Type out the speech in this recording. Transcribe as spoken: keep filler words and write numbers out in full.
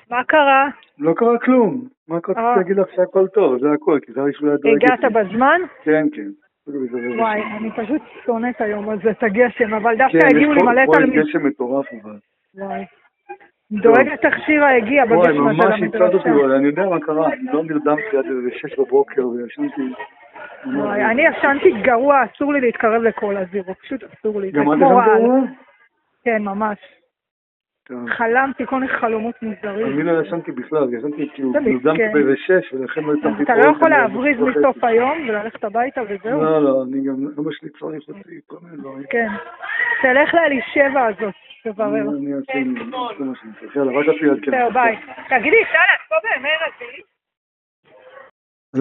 מה קרה? לא קרה כלום. מה רציתי להגיד לך שהכל טוב, זה הכל, כי זה היה שהוא היה דואג. הגעת בזמן? כן, כן. וואי, אני פשוט שונאת היום הזה, את הגשם, אבל דווקא הגיעו לי מלא תלמידים. פה יש גשם מטורף אבל. וואי. דואגת תכשירה הגיע בגשם הזה למדרשה. וואי, ממש הצעת אותי, אני יודע מה קרה, אני לא נרדמתי עד איזה שש בבוקר וישנתי. וואי, אני ישנתי גרוע, אסור לי להתקרב לכל הזירו, פשוט אסור לי. גם את ישנת גרוע? כן, ממש. חלמתי כל מיני חלומות מוזרים. אני לא ישנתי בכלל, ישנתי כאילו, נרדמתי באיזה שש, ולכן לא יצמתי פה. אתה לא יכול להבריז מסוף היום וללכת הביתה וזהו? לא, לא, אני גם, אבא שלי צריך אותי, כל מיני דברים. כן. תלך לאלישבע הזאת, תברר. אני אעשה, אני אעשה מה שאני צריך, יאללה, רק אפי עד כן. זהו, ביי. תגידי, שאלה, את פה בימי רביעי?